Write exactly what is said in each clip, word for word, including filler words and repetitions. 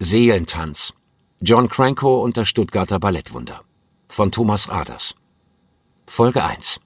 Seelentanz. John Cranko und das Stuttgarter Ballettwunder von Thomas Aders. Folge eins.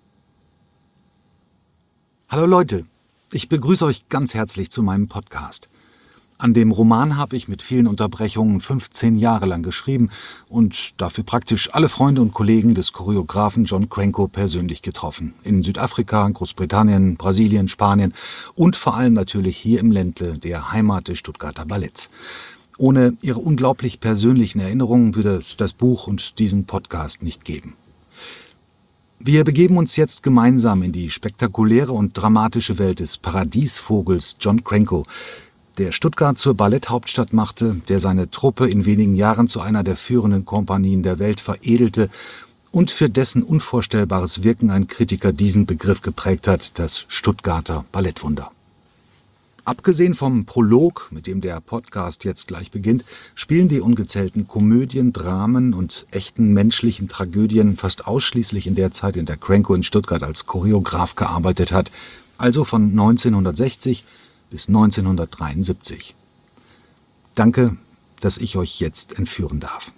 Hallo Leute, ich begrüße euch ganz herzlich zu meinem Podcast. An dem Roman habe ich mit vielen Unterbrechungen fünfzehn Jahre lang geschrieben und dafür praktisch alle Freunde und Kollegen des Choreografen John Cranko persönlich getroffen. In Südafrika, Großbritannien, Brasilien, Spanien und vor allem natürlich hier im Ländle, der Heimat des Stuttgarter Balletts. Ohne ihre unglaublich persönlichen Erinnerungen würde es das Buch und diesen Podcast nicht geben. Wir begeben uns jetzt gemeinsam in die spektakuläre und dramatische Welt des Paradiesvogels John Cranko, der Stuttgart zur Balletthauptstadt machte, der seine Truppe in wenigen Jahren zu einer der führenden Kompanien der Welt veredelte und für dessen unvorstellbares Wirken ein Kritiker diesen Begriff geprägt hat, das Stuttgarter Ballettwunder. Abgesehen vom Prolog, mit dem der Podcast jetzt gleich beginnt, spielen die ungezählten Komödien, Dramen und echten menschlichen Tragödien fast ausschließlich in der Zeit, in der Cranko in Stuttgart als Choreograf gearbeitet hat, also von neunzehnhundertsechzig bis neunzehnhundertdreiundsiebzig. Danke, dass ich euch jetzt entführen darf.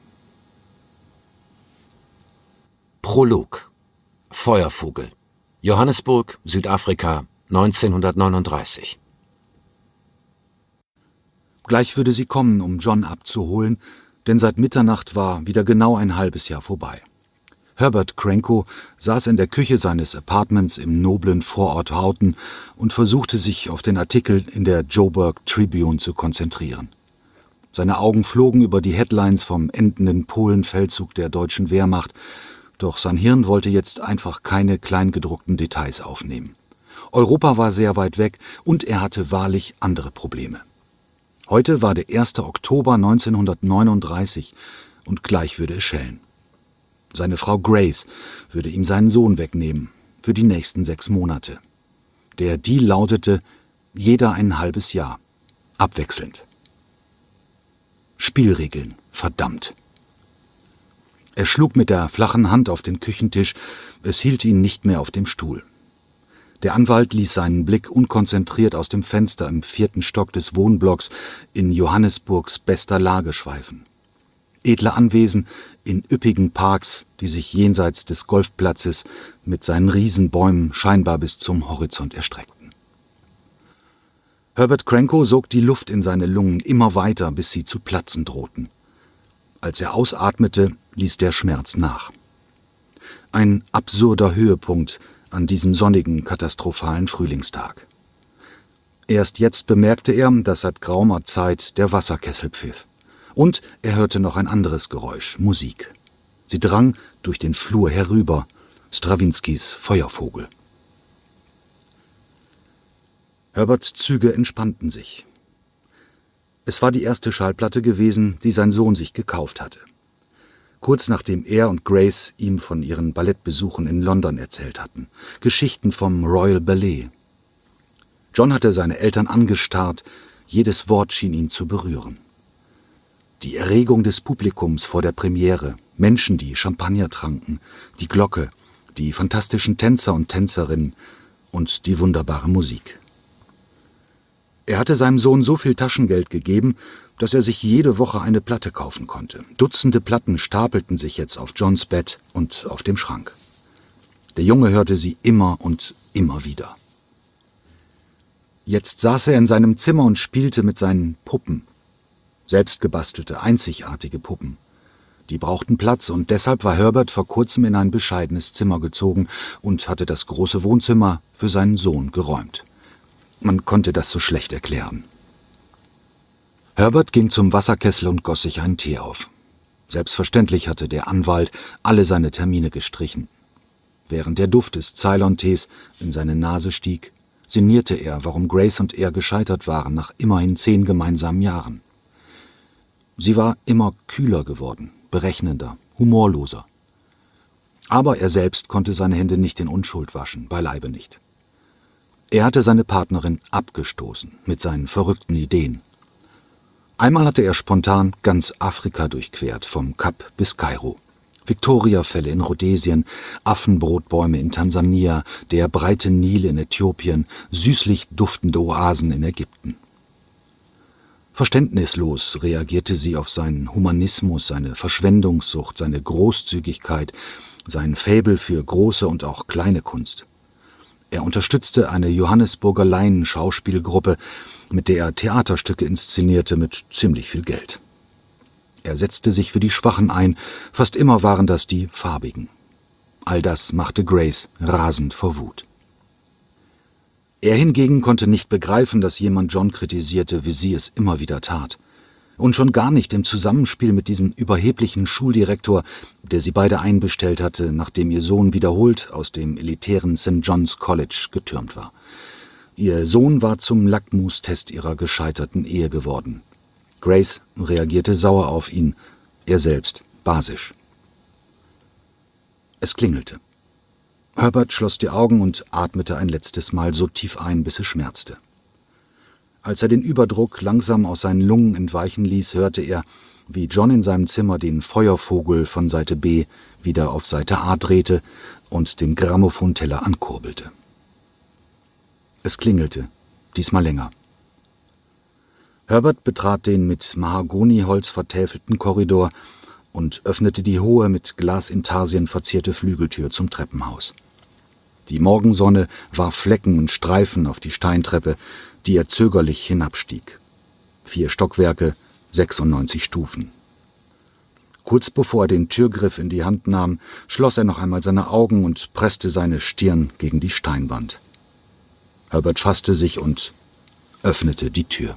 Prolog. Feuervogel. Johannesburg, Südafrika, neunzehnhundertneununddreißig. Gleich würde sie kommen, um John abzuholen, denn seit Mitternacht war wieder genau ein halbes Jahr vorbei. Herbert Cranko saß in der Küche seines Apartments im noblen Vorort Houghton und versuchte sich auf den Artikel in der Joburg Tribune zu konzentrieren. Seine Augen flogen über die Headlines vom endenden Polenfeldzug der deutschen Wehrmacht, doch sein Hirn wollte jetzt einfach keine kleingedruckten Details aufnehmen. Europa war sehr weit weg und er hatte wahrlich andere Probleme. Heute war der erste Oktober neunzehnhundertneununddreißig und gleich würde es schellen. Seine Frau Grace würde ihm seinen Sohn wegnehmen, für die nächsten sechs Monate. Der Deal lautete, jeder ein halbes Jahr, abwechselnd. Spielregeln, verdammt. Er schlug mit der flachen Hand auf den Küchentisch, es hielt ihn nicht mehr auf dem Stuhl. Der Anwalt ließ seinen Blick unkonzentriert aus dem Fenster im vierten Stock des Wohnblocks in Johannesburgs bester Lage schweifen. Edle Anwesen in üppigen Parks, die sich jenseits des Golfplatzes mit seinen Riesenbäumen scheinbar bis zum Horizont erstreckten. Herbert Cranko sog die Luft in seine Lungen immer weiter, bis sie zu platzen drohten. Als er ausatmete, ließ der Schmerz nach. Ein absurder Höhepunkt an diesem sonnigen, katastrophalen Frühlingstag. Erst jetzt bemerkte er, dass seit geraumer Zeit der Wasserkessel pfiff. Und er hörte noch ein anderes Geräusch, Musik. Sie drang durch den Flur herüber, Strawinskys Feuervogel. Herberts Züge entspannten sich. Es war die erste Schallplatte gewesen, die sein Sohn sich gekauft hatte. Kurz nachdem er und Grace ihm von ihren Ballettbesuchen in London erzählt hatten. Geschichten vom Royal Ballet. John hatte seine Eltern angestarrt, jedes Wort schien ihn zu berühren. Die Erregung des Publikums vor der Premiere, Menschen, die Champagner tranken, die Glocke, die fantastischen Tänzer und Tänzerinnen und die wunderbare Musik. Er hatte seinem Sohn so viel Taschengeld gegeben, dass er sich jede Woche eine Platte kaufen konnte. Dutzende Platten stapelten sich jetzt auf Johns Bett und auf dem Schrank. Der Junge hörte sie immer und immer wieder. Jetzt saß er in seinem Zimmer und spielte mit seinen Puppen. Selbstgebastelte, einzigartige Puppen. Die brauchten Platz und deshalb war Herbert vor kurzem in ein bescheidenes Zimmer gezogen und hatte das große Wohnzimmer für seinen Sohn geräumt. Man konnte das so schlecht erklären. Herbert ging zum Wasserkessel und goss sich einen Tee auf. Selbstverständlich hatte der Anwalt alle seine Termine gestrichen. Während der Duft des Ceylon-Tees in seine Nase stieg, sinnierte er, warum Grace und er gescheitert waren nach immerhin zehn gemeinsamen Jahren. Sie war immer kühler geworden, berechnender, humorloser. Aber er selbst konnte seine Hände nicht in Unschuld waschen, beileibe nicht. Er hatte seine Partnerin abgestoßen mit seinen verrückten Ideen. Einmal hatte er spontan ganz Afrika durchquert, vom Kap bis Kairo. Viktoriafälle in Rhodesien, Affenbrotbäume in Tansania, der breite Nil in Äthiopien, süßlich duftende Oasen in Ägypten. Verständnislos reagierte sie auf seinen Humanismus, seine Verschwendungssucht, seine Großzügigkeit, sein Faible für große und auch kleine Kunst. Er unterstützte eine Johannesburger Laien-Schauspielgruppe, mit der er Theaterstücke inszenierte mit ziemlich viel Geld. Er setzte sich für die Schwachen ein, fast immer waren das die Farbigen. All das machte Grace rasend vor Wut. Er hingegen konnte nicht begreifen, dass jemand John kritisierte, wie sie es immer wieder tat. Und schon gar nicht im Zusammenspiel mit diesem überheblichen Schuldirektor, der sie beide einbestellt hatte, nachdem ihr Sohn wiederholt aus dem elitären Saint John's College getürmt war. Ihr Sohn war zum Lackmustest ihrer gescheiterten Ehe geworden. Grace reagierte sauer auf ihn, er selbst basisch. Es klingelte. Herbert schloss die Augen und atmete ein letztes Mal so tief ein, bis es schmerzte. Als er den Überdruck langsam aus seinen Lungen entweichen ließ, hörte er, wie John in seinem Zimmer den Feuervogel von Seite B wieder auf Seite A drehte und den Grammophonteller ankurbelte. Es klingelte, diesmal länger. Herbert betrat den mit Mahagoniholz vertäfelten Korridor und öffnete die hohe, mit Glasintarsien verzierte Flügeltür zum Treppenhaus. Die Morgensonne warf Flecken und Streifen auf die Steintreppe, die er zögerlich hinabstieg. Vier Stockwerke, sechsundneunzig Stufen. Kurz bevor er den Türgriff in die Hand nahm, schloss er noch einmal seine Augen und presste seine Stirn gegen die Steinwand. Herbert fasste sich und öffnete die Tür.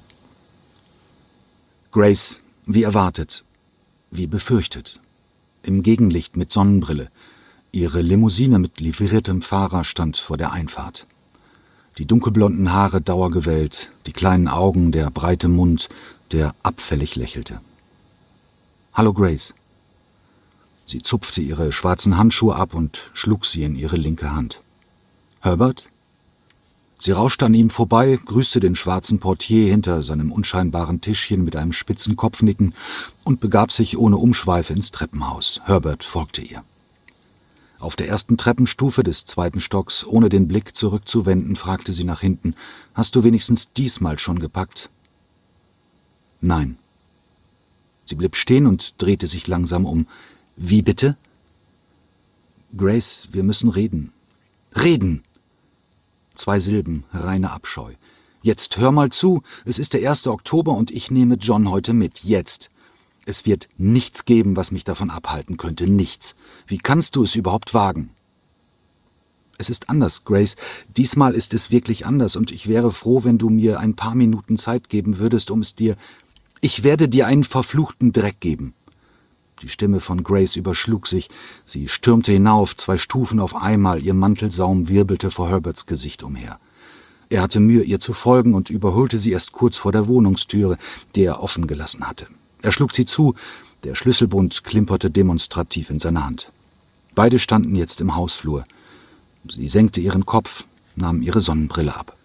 Grace, wie erwartet, wie befürchtet, im Gegenlicht mit Sonnenbrille. Ihre Limousine mit livriertem Fahrer stand vor der Einfahrt. Die dunkelblonden Haare dauergewellt, die kleinen Augen, der breite Mund, der abfällig lächelte. »Hallo, Grace.« Sie zupfte ihre schwarzen Handschuhe ab und schlug sie in ihre linke Hand. »Herbert?« Sie rauschte an ihm vorbei, grüßte den schwarzen Portier hinter seinem unscheinbaren Tischchen mit einem spitzen Kopfnicken und begab sich ohne Umschweife ins Treppenhaus. Herbert folgte ihr. Auf der ersten Treppenstufe des zweiten Stocks, ohne den Blick zurückzuwenden, fragte sie nach hinten, »Hast du wenigstens diesmal schon gepackt?« »Nein.« Sie blieb stehen und drehte sich langsam um. »Wie bitte?« »Grace, wir müssen reden.« »Reden!« Zwei Silben, reiner Abscheu. »Jetzt hör mal zu, es ist der erste Oktober und ich nehme John heute mit, jetzt. Es wird nichts geben, was mich davon abhalten könnte, nichts. Wie kannst du es überhaupt wagen?« »Es ist anders, Grace. Diesmal ist es wirklich anders und ich wäre froh, wenn du mir ein paar Minuten Zeit geben würdest, um es dir... Ich werde dir einen verfluchten Dreck geben.« Die Stimme von Grace überschlug sich. Sie stürmte hinauf, zwei Stufen auf einmal, ihr Mantelsaum wirbelte vor Herberts Gesicht umher. Er hatte Mühe, ihr zu folgen und überholte sie erst kurz vor der Wohnungstüre, die er offen gelassen hatte. Er schlug sie zu, der Schlüsselbund klimperte demonstrativ in seiner Hand. Beide standen jetzt im Hausflur. Sie senkte ihren Kopf, nahm ihre Sonnenbrille ab.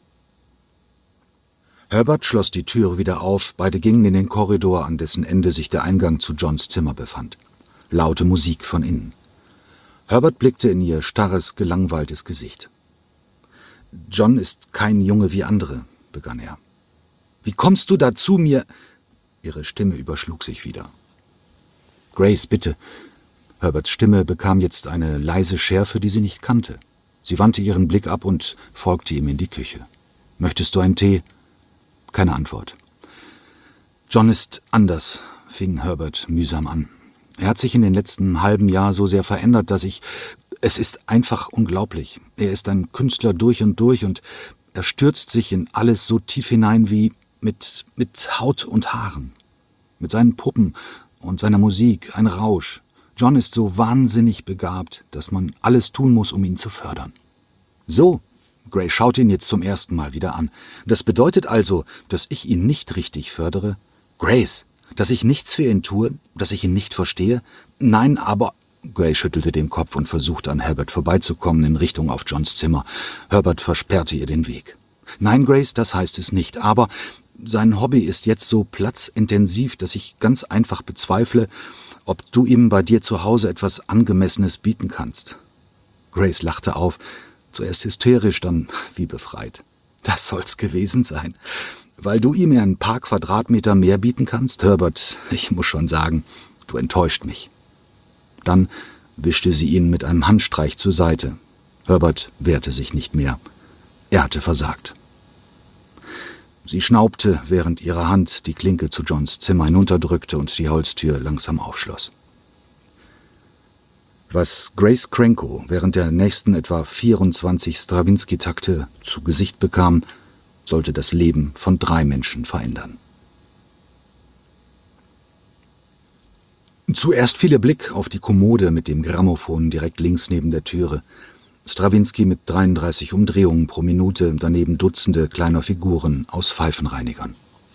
Herbert schloss die Tür wieder auf, beide gingen in den Korridor, an dessen Ende sich der Eingang zu Johns Zimmer befand. Laute Musik von innen. Herbert blickte in ihr starres, gelangweiltes Gesicht. »John ist kein Junge wie andere«, begann er. »Wie kommst du dazu, mir...« Ihre Stimme überschlug sich wieder. »Grace, bitte.« Herberts Stimme bekam jetzt eine leise Schärfe, die sie nicht kannte. Sie wandte ihren Blick ab und folgte ihm in die Küche. »Möchtest du einen Tee?« Keine Antwort. »John ist anders«, fing Herbert mühsam an. »Er hat sich in den letzten halben Jahr so sehr verändert, dass ich... Es ist einfach unglaublich. Er ist ein Künstler durch und durch und er stürzt sich in alles so tief hinein wie mit, mit Haut und Haaren. Mit seinen Puppen und seiner Musik, ein Rausch. John ist so wahnsinnig begabt, dass man alles tun muss, um ihn zu fördern.« »So«, Grace schaute ihn jetzt zum ersten Mal wieder an. »Das bedeutet also, dass ich ihn nicht richtig fördere?« »Grace, dass ich nichts für ihn tue, dass ich ihn nicht verstehe? Nein, aber...« Grace schüttelte den Kopf und versuchte, an Herbert vorbeizukommen in Richtung auf Johns Zimmer. Herbert versperrte ihr den Weg. »Nein, Grace, das heißt es nicht, aber sein Hobby ist jetzt so platzintensiv, dass ich ganz einfach bezweifle, ob du ihm bei dir zu Hause etwas Angemessenes bieten kannst.« Grace lachte auf, zuerst hysterisch, dann wie befreit. »Das soll's gewesen sein. Weil du ihm ein paar Quadratmeter mehr bieten kannst, Herbert, ich muss schon sagen, du enttäuscht mich. Dann wischte sie ihn mit einem Handstreich zur Seite. Herbert wehrte sich nicht mehr. Er hatte versagt. Sie schnaubte, während ihre Hand die Klinke zu Johns Zimmer hinunterdrückte und die Holztür langsam aufschloss. Was Grace Krenkow während der nächsten etwa vierundzwanzig Strawinsky-Takte zu Gesicht bekam, sollte das Leben von drei Menschen verändern. Zuerst fiel ihr Blick auf die Kommode mit dem Grammophon direkt links neben der Türe. Strawinsky mit dreiunddreißig Umdrehungen pro Minute, daneben Dutzende kleiner Figuren aus Pfeifenreinigern.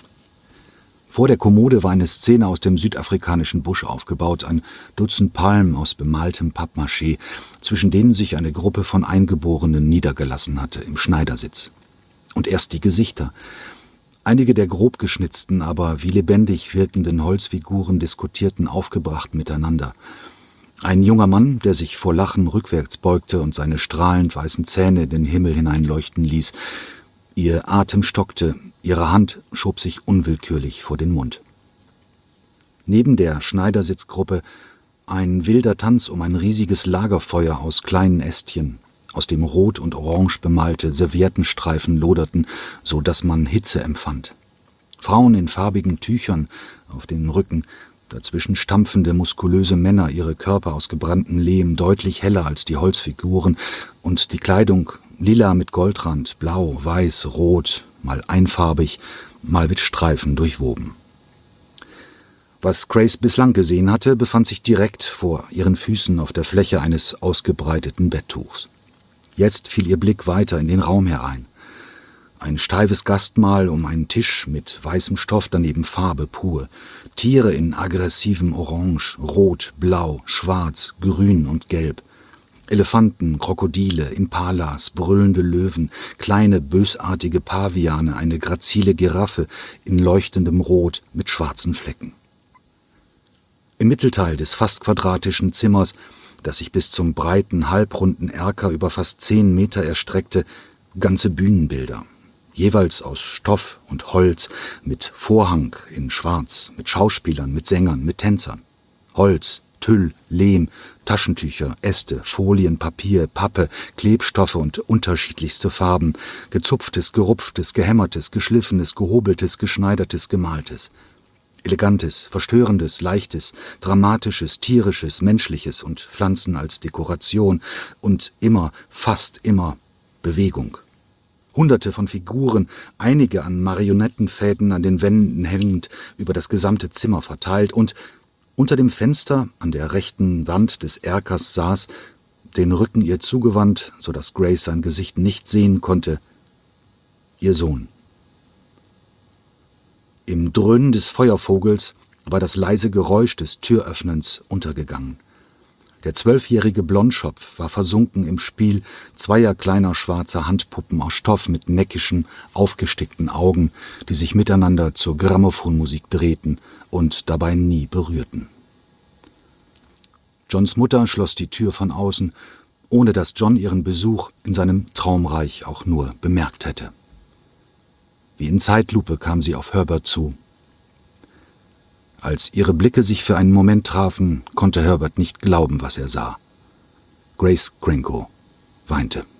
Vor der Kommode war eine Szene aus dem südafrikanischen Busch aufgebaut, ein Dutzend Palmen aus bemaltem Pappmaché, zwischen denen sich eine Gruppe von Eingeborenen niedergelassen hatte, im Schneidersitz. Und erst die Gesichter. Einige der grob geschnitzten, aber wie lebendig wirkenden Holzfiguren diskutierten aufgebracht miteinander. Ein junger Mann, der sich vor Lachen rückwärts beugte und seine strahlend weißen Zähne in den Himmel hineinleuchten ließ. Ihr Atem stockte, ihre Hand schob sich unwillkürlich vor den Mund. Neben der Schneidersitzgruppe ein wilder Tanz um ein riesiges Lagerfeuer aus kleinen Ästchen, aus dem rot und orange bemalte Serviettenstreifen loderten, so dass man Hitze empfand. Frauen in farbigen Tüchern auf den Rücken, dazwischen stampfende, muskulöse Männer, ihre Körper aus gebranntem Lehm deutlich heller als die Holzfiguren und die Kleidung lila mit Goldrand, blau, weiß, rot, mal einfarbig, mal mit Streifen durchwoben. Was Grace bislang gesehen hatte, befand sich direkt vor ihren Füßen auf der Fläche eines ausgebreiteten Betttuchs. Jetzt fiel ihr Blick weiter in den Raum herein. Ein steifes Gastmahl um einen Tisch mit weißem Stoff, daneben Farbe pur. Tiere in aggressivem Orange, Rot, Blau, Schwarz, Grün und Gelb. Elefanten, Krokodile, Impalas, brüllende Löwen, kleine bösartige Paviane, eine grazile Giraffe in leuchtendem Rot mit schwarzen Flecken. Im Mittelteil des fast quadratischen Zimmers, das sich bis zum breiten, halbrunden Erker über fast zehn Meter erstreckte, ganze Bühnenbilder. Jeweils aus Stoff und Holz, mit Vorhang in Schwarz, mit Schauspielern, mit Sängern, mit Tänzern. Holz, Tüll, Lehm, Taschentücher, Äste, Folien, Papier, Pappe, Klebstoffe und unterschiedlichste Farben, gezupftes, gerupftes, gehämmertes, geschliffenes, gehobeltes, geschneidertes, gemaltes. Elegantes, verstörendes, leichtes, dramatisches, tierisches, menschliches und Pflanzen als Dekoration und immer, fast immer Bewegung. Hunderte von Figuren, einige an Marionettenfäden an den Wänden hängend, über das gesamte Zimmer verteilt und unter dem Fenster an der rechten Wand des Erkers saß, den Rücken ihr zugewandt, so dass Grace sein Gesicht nicht sehen konnte, ihr Sohn. Im Dröhnen des Feuervogels war das leise Geräusch des Türöffnens untergegangen. Der zwölfjährige Blondschopf war versunken im Spiel zweier kleiner schwarzer Handpuppen aus Stoff mit neckischen, aufgestickten Augen, die sich miteinander zur Grammophonmusik drehten und dabei nie berührten. Johns Mutter schloss die Tür von außen, ohne dass John ihren Besuch in seinem Traumreich auch nur bemerkt hätte. Wie in Zeitlupe kam sie auf Herbert zu. Als ihre Blicke sich für einen Moment trafen, konnte Herbert nicht glauben, was er sah. Grace Krenkow weinte.